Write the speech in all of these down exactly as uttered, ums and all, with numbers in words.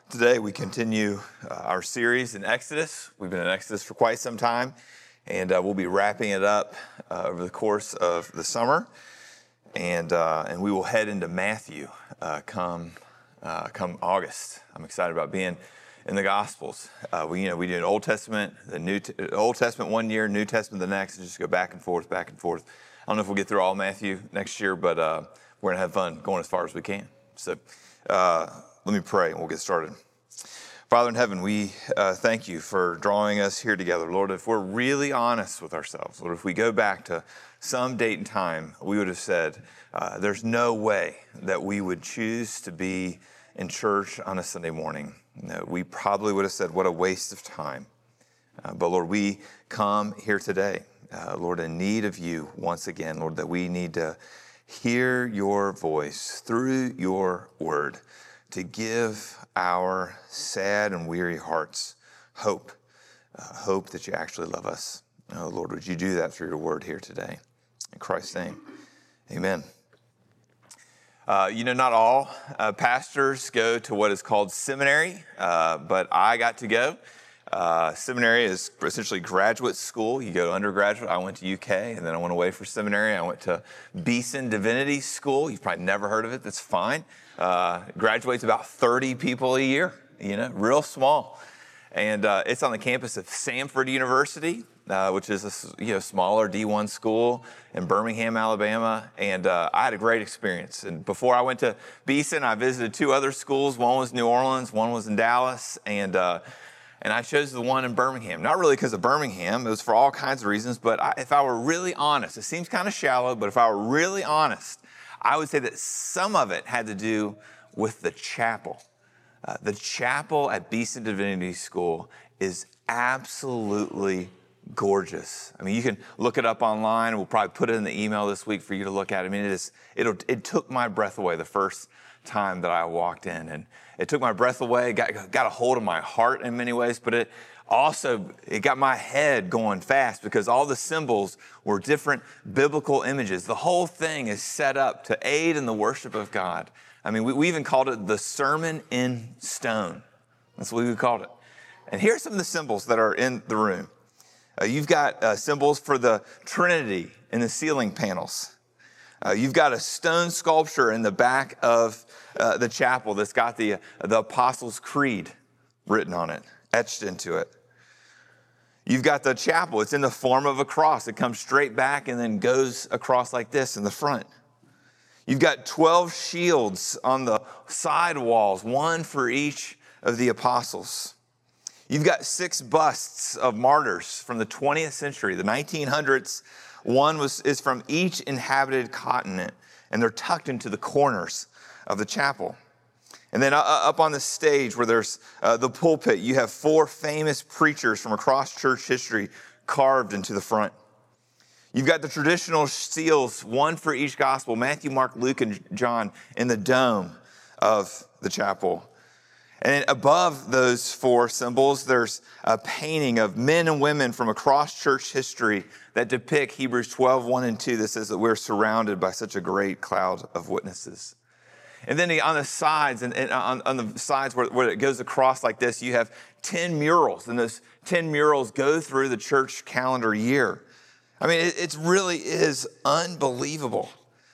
Today we continue uh, our series in Exodus. We've been in Exodus for quite some time, and uh, we'll be wrapping it up uh, over the course of the summer, and uh, and we will head into Matthew uh, come uh, come August. I'm excited about being in the Gospels. Uh, we you know we do an Old Testament, the New T- Old Testament one year, New Testament the next, and just go back and forth, back and forth. I don't know if we'll get through all Matthew next year, but uh, we're gonna have fun going as far as we can. So. Uh, Let me pray and we'll get started. Father in heaven, we uh, thank you for drawing us here together. Lord, if we're really honest with ourselves, Lord, if we go back to some date and time, we would have said, uh, there's no way that we would choose to be in church on a Sunday morning. No, we probably would have said, what a waste of time. Uh, but Lord, we come here today, uh, Lord, in need of you once again, Lord, that we need to hear your voice through your word, to give our sad and weary hearts hope, uh, hope that you actually love us. Oh, Lord, would you do that through your word here today? In Christ's name, amen. Uh, you know, not all uh, pastors go to what is called seminary, uh, but I got to go. Uh, seminary is essentially graduate school. You go to undergraduate. I went to U K, and then I went away for seminary. I went to Beeson Divinity School. You've probably never heard of it. That's fine. Uh, graduates about thirty people a year, you know, real small. And uh, it's on the campus of Samford University, uh, which is a you know, smaller D one school in Birmingham, Alabama. And uh, I had a great experience. And before I went to Beeson, I visited two other schools. One was New Orleans, one was in Dallas. And uh, and I chose the one in Birmingham. Not really because of Birmingham. It was for all kinds of reasons. But I, if I were really honest, it seems kind of shallow, but if I were really honest, I would say that some of it had to do with the chapel. Uh, the chapel at Beeson Divinity School is absolutely gorgeous. I mean, you can look it up online. We'll probably put it in the email this week for you to look at. I mean, it is. It'll, it took my breath away the first time that I walked in, and it took my breath away. Got got a hold of my heart in many ways, but it. Also, it got my head going fast because all the symbols were different biblical images. The whole thing is set up to aid in the worship of God. I mean, we, we even called it the sermon in stone. That's what we called it. And here are some of the symbols that are in the room. Uh, you've got uh, symbols for the Trinity in the ceiling panels. Uh, you've got a stone sculpture in the back of uh, the chapel that's got the, uh, the Apostles' Creed written on it, etched into it. You've got the chapel. It's in the form of a cross. It comes straight back and then goes across like this in the front. You've got twelve shields on the side walls, one for each of the apostles. You've got six busts of martyrs from the twentieth century, the nineteen hundreds. One was is from each inhabited continent, and they're tucked into the corners of the chapel. And then up on the stage where there's uh, the pulpit, you have four famous preachers from across church history carved into the front. You've got the traditional seals, one for each gospel, Matthew, Mark, Luke, and John, in the dome of the chapel. And above those four symbols, there's a painting of men and women from across church history that depict Hebrews twelve, one and two that says that we're surrounded by such a great cloud of witnesses. And then on the sides, and, and on, on the sides where, where it goes across like this, you have ten murals. And those ten murals go through the church calendar year. I mean, it, it really is unbelievable.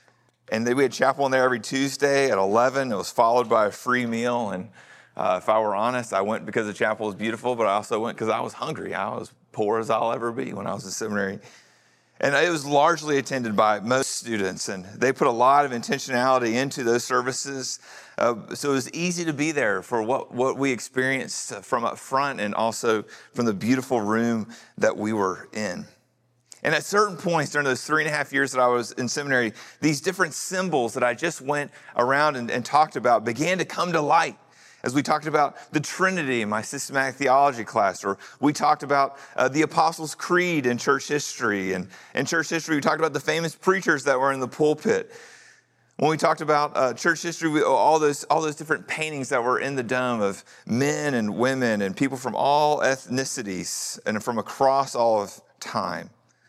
And we had chapel in there every Tuesday at eleven. It was followed by a free meal. And uh, if I were honest, I went because the chapel was beautiful, but I also went because I was hungry. I was poor as I'll ever be when I was in seminary. And it was largely attended by most students, and they put a lot of intentionality into those services. Uh, so it was easy to be there for what, what we experienced from up front and also from the beautiful room that we were in. And at certain points during those three and a half years that I was in seminary, these different symbols that I just went around and, and talked about began to come to light. As we talked about the Trinity in my systematic theology class, or we talked about uh, the Apostles' Creed in church history. And in church history, we talked about the famous preachers that were in the pulpit. When we talked about uh, church history, we, all those all those different paintings that were in the dome of men and women and people from all ethnicities and from across all of time.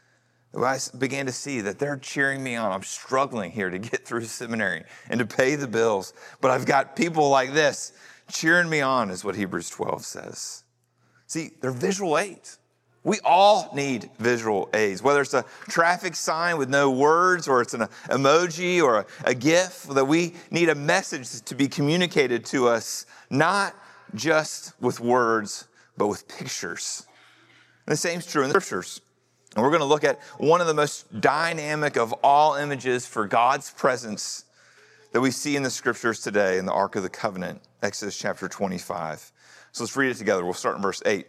I began to see that they're cheering me on. I'm struggling here to get through seminary and to pay the bills. But I've got people like this cheering me on, is what Hebrews twelve says. See, they're visual aids. We all need visual aids, whether it's a traffic sign with no words or it's an emoji or a, a GIF, that we need a message to be communicated to us, not just with words, but with pictures. And the same is true in the scriptures. And we're going to look at one of the most dynamic of all images for God's presence that we see in the scriptures today in the Ark of the Covenant, Exodus chapter twenty-five. So let's read it together. We'll start in verse eight.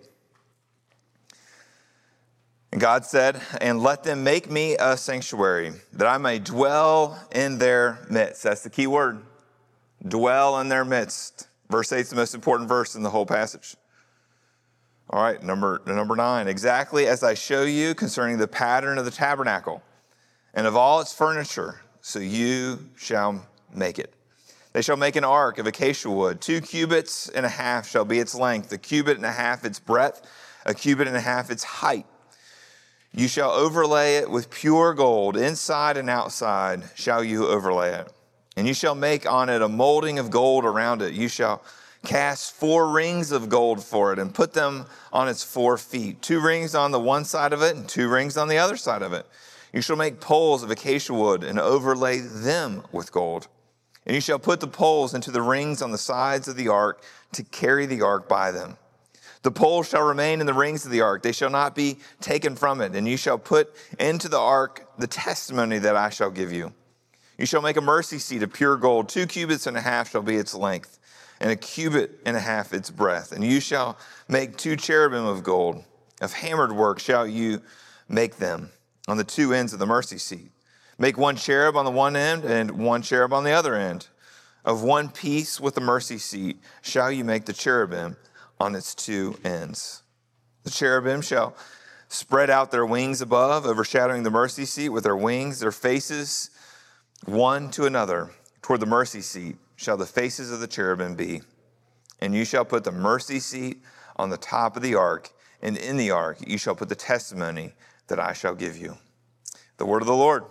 And God said, and let them make me a sanctuary, that I may dwell in their midst. That's the key word. Dwell in their midst. Verse eight is the most important verse in the whole passage. All right, number, number nine. Exactly as I show you concerning the pattern of the tabernacle and of all its furniture, so you shall make it. They shall make an ark of acacia wood. Two cubits and a half shall be its length, a cubit and a half its breadth, a cubit and a half its height. You shall overlay it with pure gold, inside and outside shall you overlay it. And you shall make on it a molding of gold around it. You shall cast four rings of gold for it and put them on its four feet. Two rings on the one side of it and two rings on the other side of it. You shall make poles of acacia wood and overlay them with gold. And you shall put the poles into the rings on the sides of the ark to carry the ark by them. The poles shall remain in the rings of the ark. They shall not be taken from it. And you shall put into the ark the testimony that I shall give you. You shall make a mercy seat of pure gold. Two cubits and a half shall be its length, and a cubit and a half its breadth. And you shall make two cherubim of gold. Of hammered work shall you make them on the two ends of the mercy seat. Make one cherub on the one end and one cherub on the other end. Of one piece with the mercy seat shall you make the cherubim on its two ends. The cherubim shall spread out their wings above, overshadowing the mercy seat with their wings, their faces one to another. Toward the mercy seat shall the faces of the cherubim be. And you shall put the mercy seat on the top of the ark, and in the ark you shall put the testimony that I shall give you. The word of the Lord.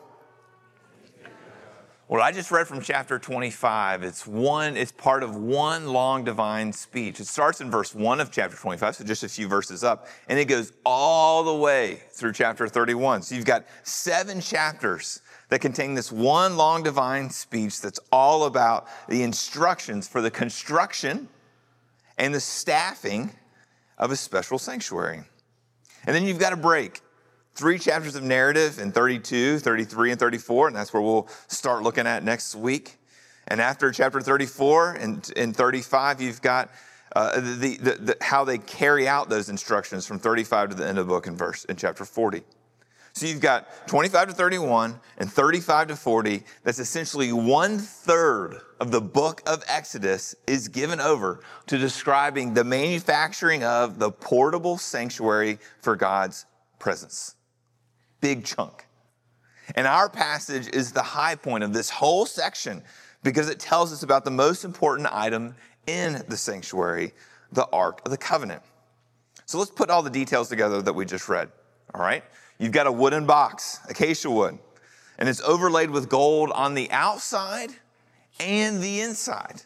What I just read from chapter twenty-five, it's one, it's part of one long divine speech. It starts in verse one of chapter twenty-five, so just a few verses up, and it goes all the way through chapter thirty-one. So you've got seven chapters that contain this one long divine speech that's all about the instructions for the construction and the staffing of a special sanctuary. And then you've got a break. Three chapters of narrative in thirty-two, thirty-three, and thirty-four, and that's where we'll start looking at next week. And after chapter thirty-four and, and thirty-five, you've got uh, the, the, the, how they carry out those instructions from thirty-five to the end of the book in verse in chapter forty. So you've got twenty-five to thirty-one and thirty-five to forty. That's essentially one third of the book of Exodus is given over to describing the manufacturing of the portable sanctuary for God's presence. Big chunk. And our passage is the high point of this whole section because it tells us about the most important item in the sanctuary, the Ark of the Covenant. So let's put all the details together that we just read. All right. You've got a wooden box, acacia wood, and it's overlaid with gold on the outside and the inside.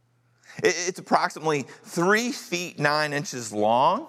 It's approximately three feet, nine inches long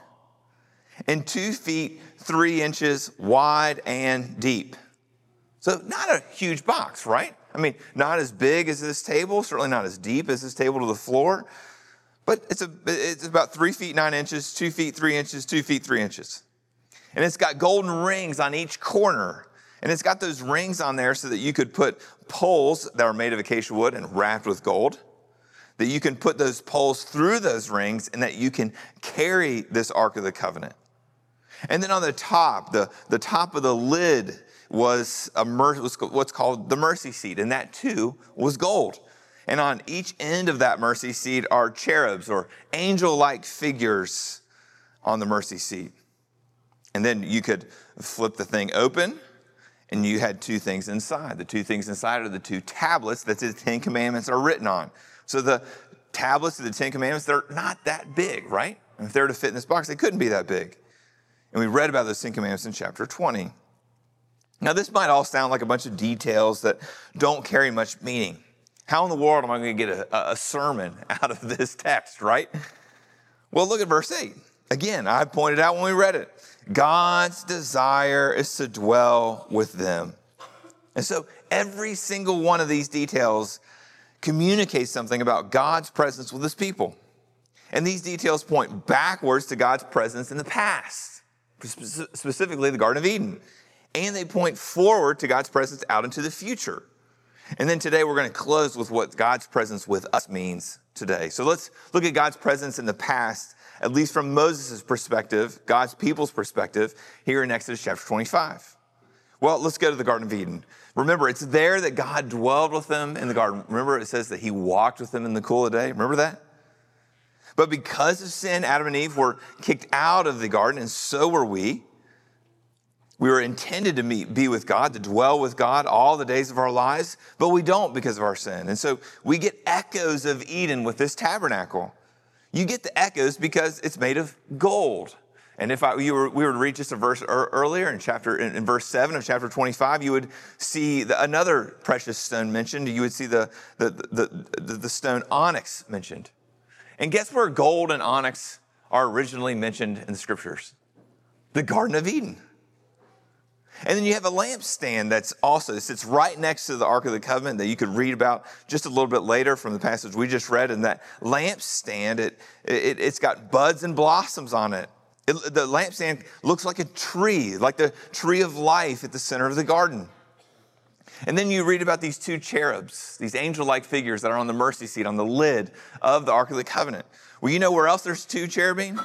and two feet, three inches wide and deep. So not a huge box, right? I mean, not as big as this table, certainly not as deep as this table to the floor, but it's a it's about three feet, nine inches, two feet, three inches, two feet, three inches. And it's got golden rings on each corner. And it's got those rings on there so that you could put poles that are made of acacia wood and wrapped with gold, that you can put those poles through those rings and that you can carry this Ark of the Covenant. And then on the top, the, the top of the lid was, a mer- was what's called the mercy seat, and that too was gold. And on each end of that mercy seat are cherubs or angel-like figures on the mercy seat. And then you could flip the thing open, and you had two things inside. The two things inside are the two tablets that the Ten Commandments are written on. So the tablets of the Ten Commandments, they're not that big, right? And if they were to fit in this box, they couldn't be that big. And we read about those Ten Commandments in chapter twenty. Now, this might all sound like a bunch of details that don't carry much meaning. How in the world am I going to get a, a sermon out of this text, right? Well, look at verse eight. Again, I pointed out when we read it. God's desire is to dwell with them. And so every single one of these details communicates something about God's presence with his people. And these details point backwards to God's presence in the past, specifically the Garden of Eden. And they point forward to God's presence out into the future. And then today we're going to close with what God's presence with us means today. So let's look at God's presence in the past, at least from Moses' perspective, God's people's perspective, here in Exodus chapter twenty-five. Well, let's go to the Garden of Eden. Remember, it's there that God dwelled with them in the garden. Remember, it says that he walked with them in the cool of the day. Remember that? But because of sin, Adam and Eve were kicked out of the garden, and so were we. We were intended to meet, be with God, to dwell with God all the days of our lives, but we don't because of our sin. And so we get echoes of Eden with this tabernacle. You get the echoes because it's made of gold. And if I, you were, we were to read just a verse earlier in chapter, in, in verse seven of chapter twenty-five, you would see the, another precious stone mentioned. You would see the, the, the, the, the stone onyx mentioned. And guess where gold and onyx are originally mentioned in the scriptures? The Garden of Eden. And then you have a lampstand that's also sits right next to the Ark of the Covenant that you could read about just a little bit later from the passage we just read. And that lampstand, it, it, it's got buds and blossoms on it. it. The lampstand looks like a tree, like the tree of life at the center of the garden. And then you read about these two cherubs, these angel-like figures that are on the mercy seat, on the lid of the Ark of the Covenant. Well, you know where else there's two cherubim?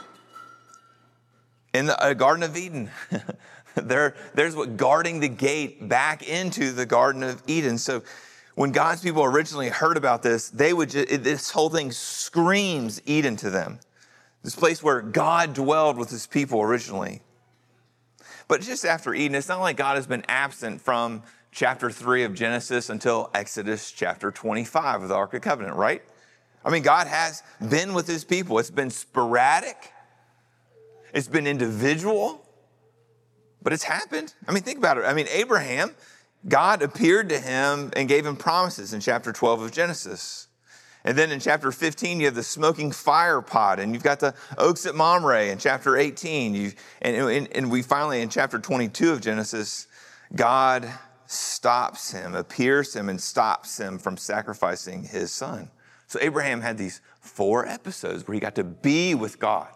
In the uh, Garden of Eden. There, there's what guarding the gate back into the Garden of Eden. So when God's people originally heard about this, they would just, it, this whole thing screams Eden to them. This place where God dwelled with his people originally. But just after Eden, it's not like God has been absent from chapter three of Genesis until Exodus chapter twenty-five of the Ark of the Covenant, right? I mean, God has been with his people. It's been sporadic. It's been individual. But it's happened. I mean, think about it. I mean, Abraham, God appeared to him and gave him promises in chapter twelve of Genesis. And then in chapter fifteen, you have the smoking fire pot, and you've got the oaks at Mamre in chapter eighteen. You've, and, and, and we finally, in chapter twenty-two of Genesis, God stops him, appears to him, and stops him from sacrificing his son. So Abraham had these four episodes where he got to be with God.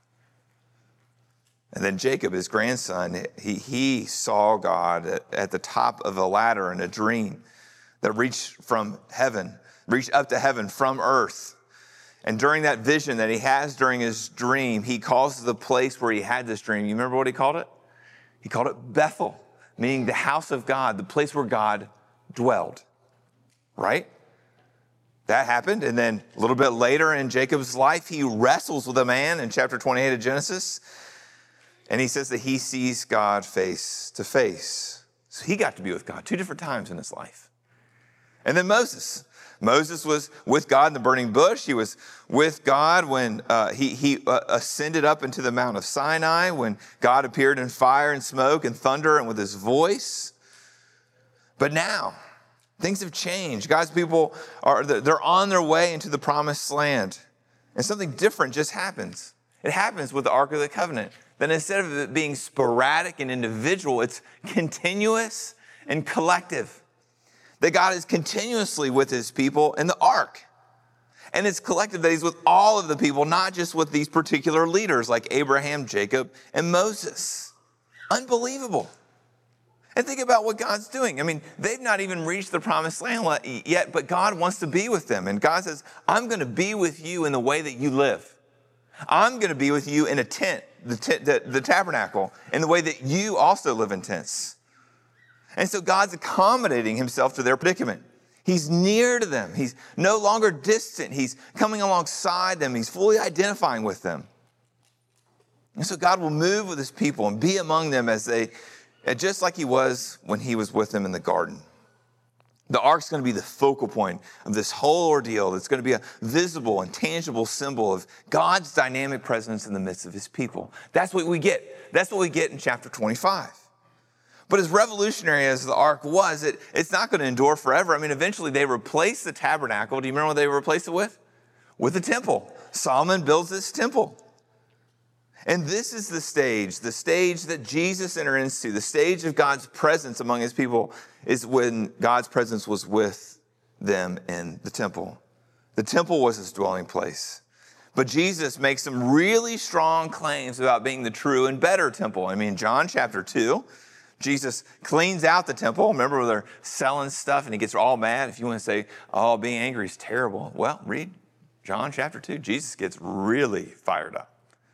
And then Jacob, his grandson, he, he saw God at, at the top of a ladder in a dream that reached from heaven, reached up to heaven from earth. And during that vision that he has during his dream, he calls the place where he had this dream. You remember what he called it? He called it Bethel, meaning the house of God, the place where God dwelled, right? That happened. And then a little bit later in Jacob's life, he wrestles with a man in chapter twenty-eight of Genesis. And he says that he sees God face to face. So he got to be with God two different times in his life. And then Moses. Moses was with God in the burning bush. He was with God when uh, he, he uh, ascended up into the Mount of Sinai, when God appeared in fire and smoke and thunder and with his voice. But now, things have changed. God's people, are they're on their way into the promised land. And something different just happens. It happens with the Ark of the Covenant. Then instead of it being sporadic and individual, it's continuous and collective. That God is continuously with his people in the ark. And it's collective that he's with all of the people, not just with these particular leaders like Abraham, Jacob, and Moses. Unbelievable. And think about what God's doing. I mean, they've not even reached the promised land yet, but God wants to be with them. And God says, I'm going to be with you in the way that you live. I'm going to be with you in a tent, the, tent, the, the tabernacle, in the way that you also live in tents. And so God's accommodating himself to their predicament. He's near to them. He's no longer distant. He's coming alongside them. He's fully identifying with them. And so God will move with his people and be among them as they, just like he was when he was with them in the garden. The ark's going to be the focal point of this whole ordeal. It's going to be a visible and tangible symbol of God's dynamic presence in the midst of his people. That's what we get. That's what we get in chapter twenty-five. But as revolutionary as the ark was, it, it's not going to endure forever. I mean, eventually they replaced the tabernacle. Do you remember what they replaced it with? With the temple. Solomon builds this temple. And this is the stage, the stage that Jesus entered into, the stage of God's presence among his people is when God's presence was with them in the temple. The temple was his dwelling place. But Jesus makes some really strong claims about being the true and better temple. I mean, John chapter two, Jesus cleans out the temple. Remember where they're selling stuff and he gets all mad? If you want to say, oh, being angry is terrible. Well, read John chapter two. Jesus gets really fired up.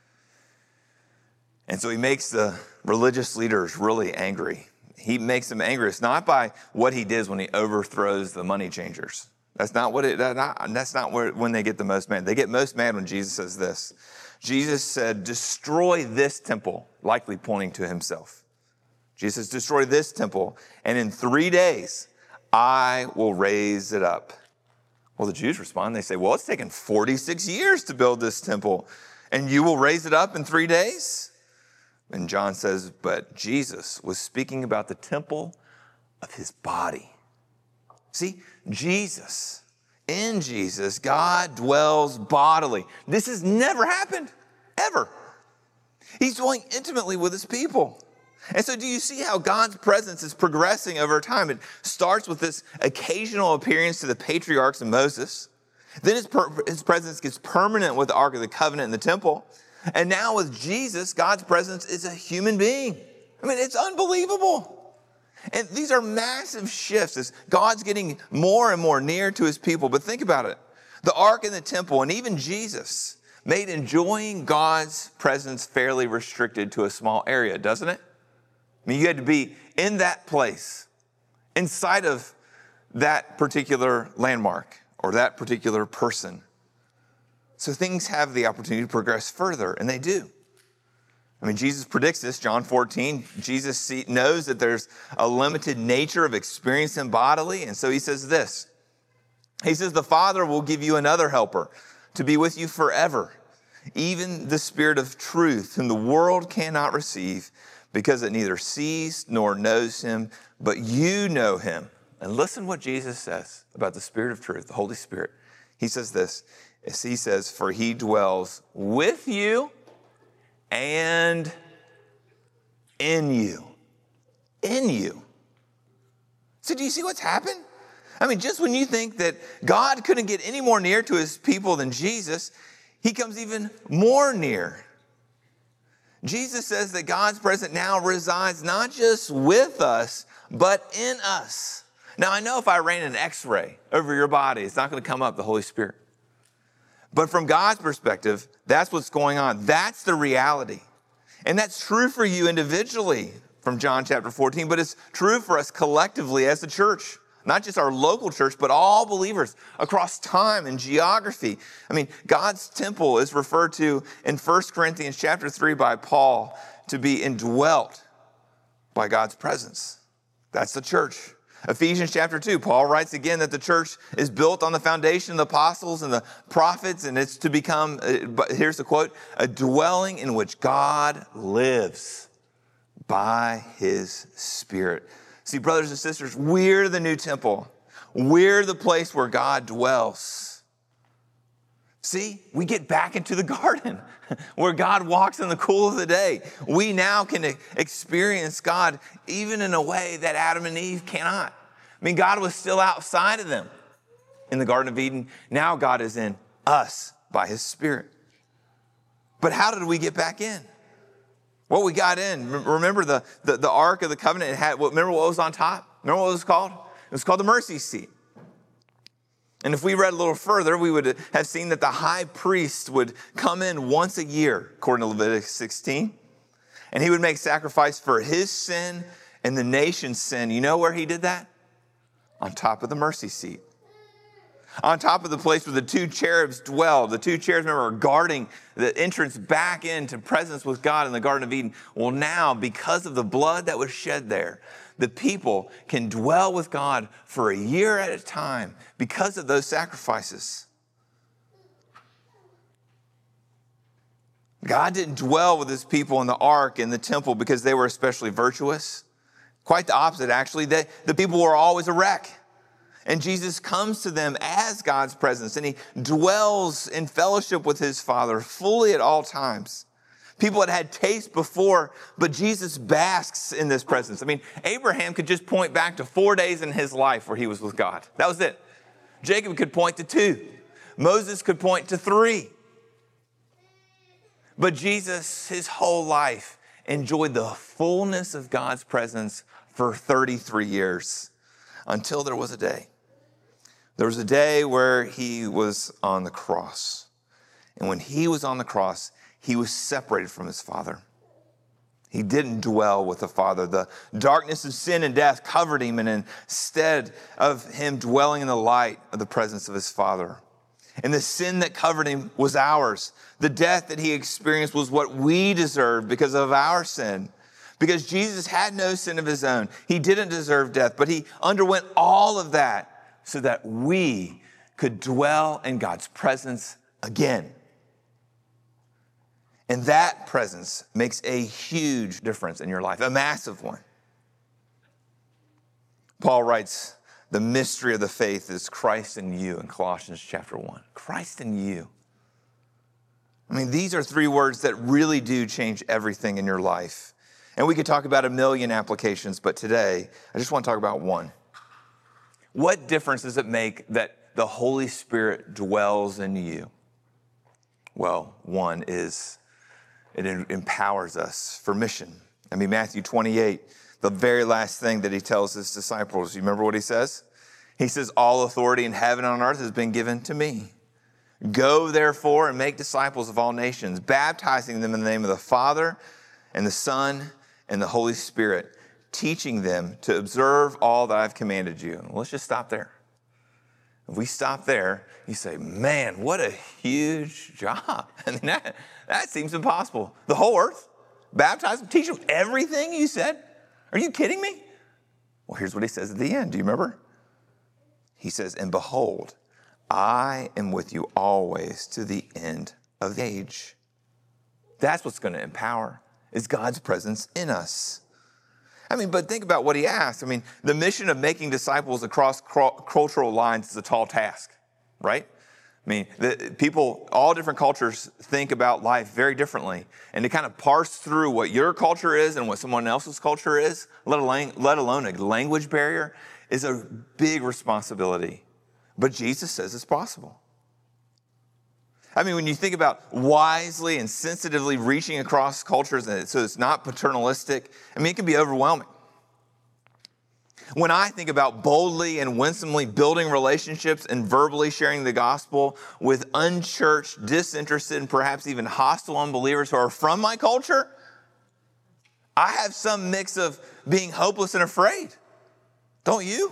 And so he makes the religious leaders really angry. He makes them angry. It's not by what he does when he overthrows the money changers. That's not what it, that not, that's not where, when they get the most mad. They get most mad when Jesus says this. Jesus said, destroy this temple, likely pointing to himself. Jesus, destroy this temple, and in three days, I will raise it up. Well, the Jews respond. They say, well, it's taken forty-six years to build this temple, and you will raise it up in three days? And John says, but Jesus was speaking about the temple of his body. See, Jesus, in Jesus, God dwells bodily. This has never happened, ever. He's dwelling intimately with his people. And so do you see how God's presence is progressing over time? It starts with this occasional appearance to the patriarchs and Moses. Then his, per- his presence gets permanent with the Ark of the Covenant in the temple. And now with Jesus, God's presence is a human being. I mean, it's unbelievable. And these are massive shifts as God's getting more and more near to his people. But think about it. The Ark in the temple and even Jesus made enjoying God's presence fairly restricted to a small area, doesn't it? I mean, you had to be in that place, inside of that particular landmark or that particular person. So things have the opportunity to progress further, and they do. I mean, Jesus predicts this, John fourteen. Jesus see, knows that there's a limited nature of experiencing bodily, and so he says this. He says, the Father will give you another helper to be with you forever, even the Spirit of truth, whom the world cannot receive, because it neither sees nor knows him, but you know him. And listen what Jesus says about the Spirit of truth, the Holy Spirit. He says this. He says, for he dwells with you and in you. In you. So do you see what's happened? I mean, just when you think that God couldn't get any more near to his people than Jesus, he comes even more near. Jesus says that God's presence now resides not just with us, but in us. Now, I know if I ran an x-ray over your body, it's not going to come up, the Holy Spirit. But from God's perspective, that's what's going on. That's the reality. And that's true for you individually from John chapter fourteen, but it's true for us collectively as a church. Not just our local church, but all believers across time and geography. I mean, God's temple is referred to in First Corinthians chapter three by Paul to be indwelt by God's presence. That's the church. Ephesians chapter two, Paul writes again that the church is built on the foundation of the apostles and the prophets, and it's to become, here's the quote, a dwelling in which God lives by his Spirit. See, brothers and sisters, we're the new temple. We're the place where God dwells. See, we get back into the garden where God walks in the cool of the day. We now can experience God even in a way that Adam and Eve cannot. I mean, God was still outside of them in the Garden of Eden. Now God is in us by his Spirit. But how did we get back in? Well, we got in. Remember the, the, the Ark of the Covenant? It had, remember what was on top? Remember what it was called? It was called the mercy seat. And if we read a little further, we would have seen that the high priest would come in once a year, according to Leviticus sixteen. And he would make sacrifice for his sin and the nation's sin. You know where he did that? On top of the mercy seat. On top of the place where the two cherubs dwelled. The two cherubs, remember, are guarding the entrance back into presence with God in the Garden of Eden. Well, now, because of the blood that was shed there, the people can dwell with God for a year at a time because of those sacrifices. God didn't dwell with his people in the ark in the temple because they were especially virtuous. Quite the opposite, actually. They, the people were always a wreck. And Jesus comes to them as God's presence, and he dwells in fellowship with his Father fully at all times. People had had taste before, but Jesus basks in this presence. I mean, Abraham could just point back to four days in his life where he was with God. That was it. Jacob could point to two. Moses could point to three. But Jesus, his whole life, enjoyed the fullness of God's presence for thirty-three years, until there was a day. There was a day where he was on the cross. And when he was on the cross, he was separated from his Father. He didn't dwell with the Father. The darkness of sin and death covered him, and instead of him dwelling in the light of the presence of his Father. And the sin that covered him was ours. The death that he experienced was what we deserved because of our sin. Because Jesus had no sin of his own. He didn't deserve death, but he underwent all of that so that we could dwell in God's presence again. And that presence makes a huge difference in your life, a massive one. Paul writes, the mystery of the faith is Christ in you in Colossians chapter one. Christ in you. I mean, these are three words that really do change everything in your life. And we could talk about a million applications, but today, I just want to talk about one. What difference does it make that the Holy Spirit dwells in you? Well, one is it empowers us for mission. I mean, Matthew twenty-eight, the very last thing that he tells his disciples, you remember what he says? He says, all authority in heaven and on earth has been given to me. Go, therefore, and make disciples of all nations, baptizing them in the name of the Father and the Son and the Holy Spirit, teaching them to observe all that I've commanded you. And let's just stop there. If we stop there, you say, man, what a huge job. I mean, that, that seems impossible. The whole earth, baptize them, teach them everything you said? Are you kidding me? Well, here's what he says at the end. Do you remember? He says, and behold, I am with you always to the end of the age. That's what's going to empower, is God's presence in us. I mean, but think about what he asked. I mean, the mission of making disciples across cultural lines is a tall task, right? I mean, the, people, all different cultures think about life very differently. And to kind of parse through what your culture is and what someone else's culture is, let alone, let alone a language barrier, is a big responsibility. But Jesus says it's possible. I mean, when you think about wisely and sensitively reaching across cultures, and so it's not paternalistic, I mean, it can be overwhelming. When I think about boldly and winsomely building relationships and verbally sharing the gospel with unchurched, disinterested, and perhaps even hostile unbelievers who are from my culture, I have some mix of being hopeless and afraid. Don't you?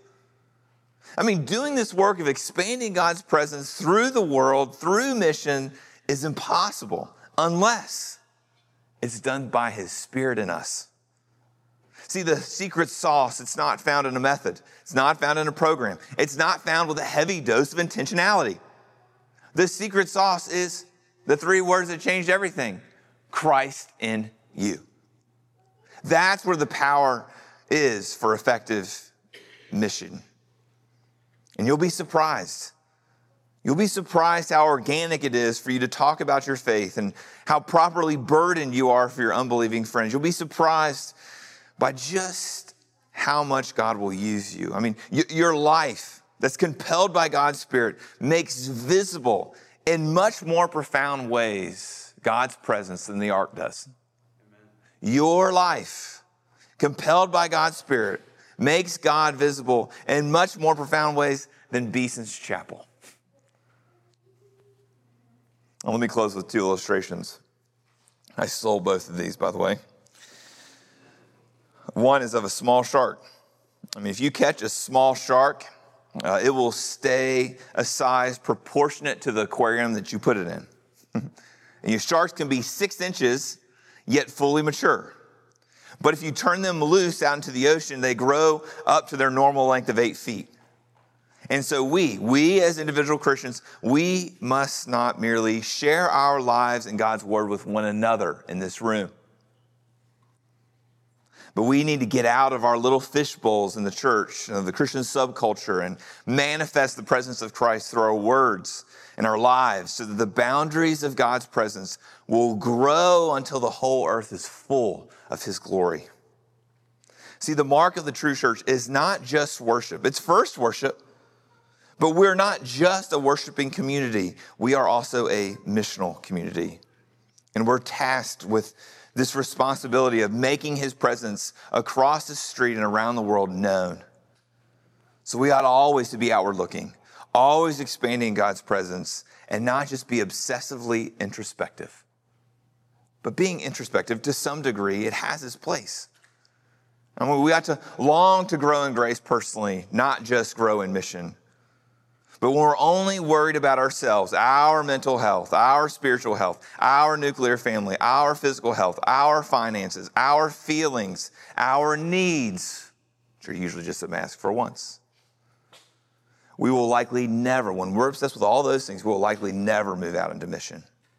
I mean, doing this work of expanding God's presence through the world, through mission, is impossible unless it's done by his Spirit in us. See, the secret sauce, it's not found in a method. It's not found in a program. It's not found with a heavy dose of intentionality. The secret sauce is the three words that changed everything: Christ in you. That's where the power is for effective mission. And you'll be surprised. You'll be surprised how organic it is for you to talk about your faith and how properly burdened you are for your unbelieving friends. You'll be surprised by just how much God will use you. I mean, your life that's compelled by God's Spirit makes visible in much more profound ways God's presence than the ark does. Amen. Your life, compelled by God's Spirit, makes God visible in much more profound ways than Beeson's Chapel. Well, let me close with two illustrations. I stole both of these, by the way. One is of a small shark. I mean, if you catch a small shark, uh, it will stay a size proportionate to the aquarium that you put it in. And your sharks can be six inches, yet fully mature. But if you turn them loose out into the ocean, they grow up to their normal length of eight feet. And so we, we as individual Christians, we must not merely share our lives and God's word with one another in this room, But we need to get out of our little fish bowls in the church, you know, the Christian subculture, and manifest the presence of Christ through our words and our lives so that the boundaries of God's presence will grow until the whole earth is full of his glory. See, the mark of the true church is not just worship. It's first worship, but we're not just a worshiping community. We are also a missional community. And we're tasked with this responsibility of making his presence across the street and around the world known. So we ought always to be outward looking, always expanding God's presence, and not just be obsessively introspective. But being introspective, to some degree, it has its place. I mean, we ought to long to grow in grace personally, not just grow in mission. But when we're only worried about ourselves, our mental health, our spiritual health, our nuclear family, our physical health, our finances, our feelings, our needs, which are usually just a mask for once, we will likely never, when we're obsessed with all those things, we will likely never move out into mission.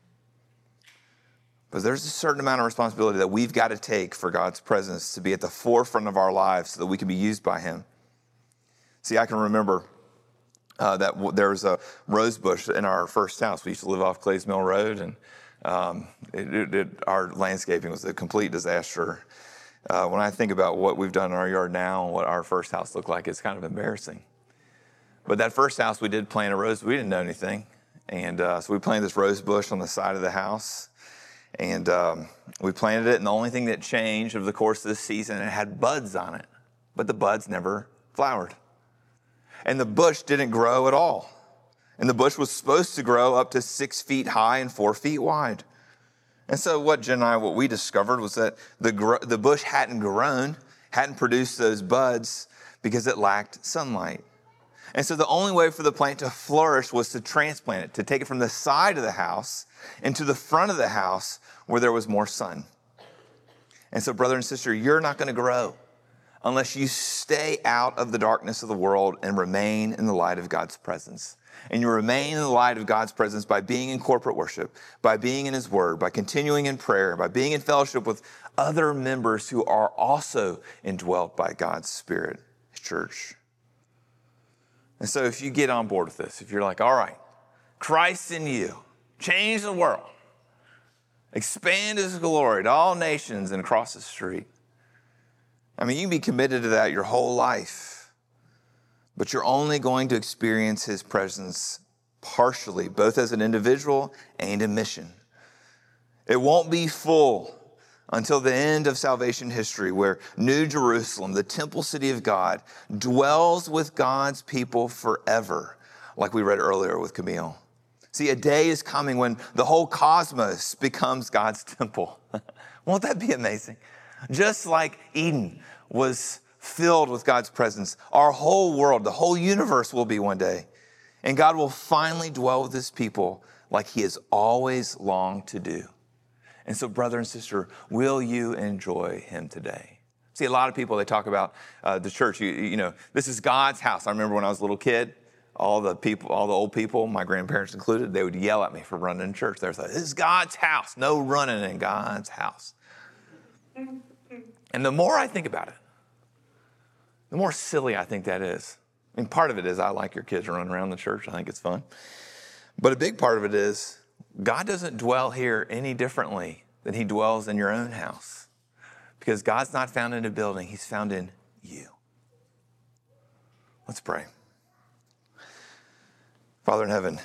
But there's a certain amount of responsibility that we've got to take for God's presence to be at the forefront of our lives so that we can be used by him. See, I can remember uh, that w- there was a rose bush in our first house. We used to live off Clays Mill Road, and um, it, it, it, our landscaping was a complete disaster. Uh, when I think about what we've done in our yard now and what our first house looked like, it's kind of embarrassing. But that first house, we did plant a rose. We didn't know anything. And uh, so we planted this rose bush on the side of the house. And um, we planted it, and the only thing that changed over the course of this season, it had buds on it. But the buds never flowered. And the bush didn't grow at all. And the bush was supposed to grow up to six feet high and four feet wide. And so what Jen and I, what we discovered was that the gro- the bush hadn't grown, hadn't produced those buds because it lacked sunlight. And so the only way for the plant to flourish was to transplant it, to take it from the side of the house into the front of the house where there was more sun. And so, brother and sister, you're not going to grow unless you stay out of the darkness of the world and remain in the light of God's presence. And you remain in the light of God's presence by being in corporate worship, by being in his word, by continuing in prayer, by being in fellowship with other members who are also indwelt by God's Spirit, his church. And so if you get on board with this, if you're like, all right, Christ in you, change the world, expand his glory to all nations and across the street. I mean, you can be committed to that your whole life, but you're only going to experience his presence partially, both as an individual and in mission. It won't be full until the end of salvation history, where New Jerusalem, the temple city of God, dwells with God's people forever, like we read earlier with Camille. See, a day is coming when the whole cosmos becomes God's temple. Won't that be amazing? Just like Eden was filled with God's presence, our whole world, the whole universe will be one day. And God will finally dwell with his people like he has always longed to do. And so, brother and sister, will you enjoy him today? See, a lot of people, they talk about uh, the church. You, you know, this is God's house. I remember when I was a little kid, all the people, all the old people, my grandparents included, they would yell at me for running in church. They would say, this is God's house. No running in God's house. And the more I think about it, the more silly I think that is. I mean, part of it is I like your kids running around the church. I think it's fun. But a big part of it is God doesn't dwell here any differently than he dwells in your own house. Because God's not found in a building. He's found in you. Let's pray. Father in heaven,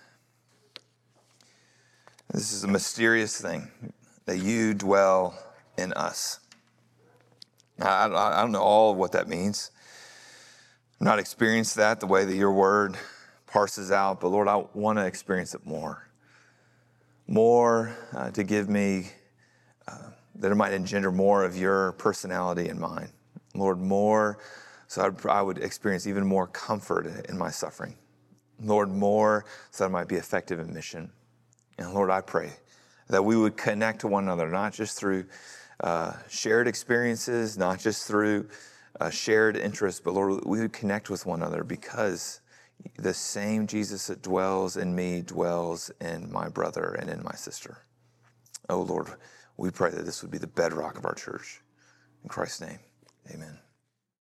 this is a mysterious thing that you dwell in us. I, I, I don't know all of what that means. I've not experienced that the way that your word parses out, but Lord, I want to experience it more. More uh, to give me, uh, that it might engender more of your personality in mine. Lord, more so I'd, I would experience even more comfort in my suffering. Lord, more so that I might be effective in mission. And Lord, I pray that we would connect to one another, not just through uh, shared experiences, not just through uh, shared interests, but Lord, we would connect with one another because the same Jesus that dwells in me dwells in my brother and in my sister. Oh Lord, we pray that this would be the bedrock of our church. In Christ's name, amen.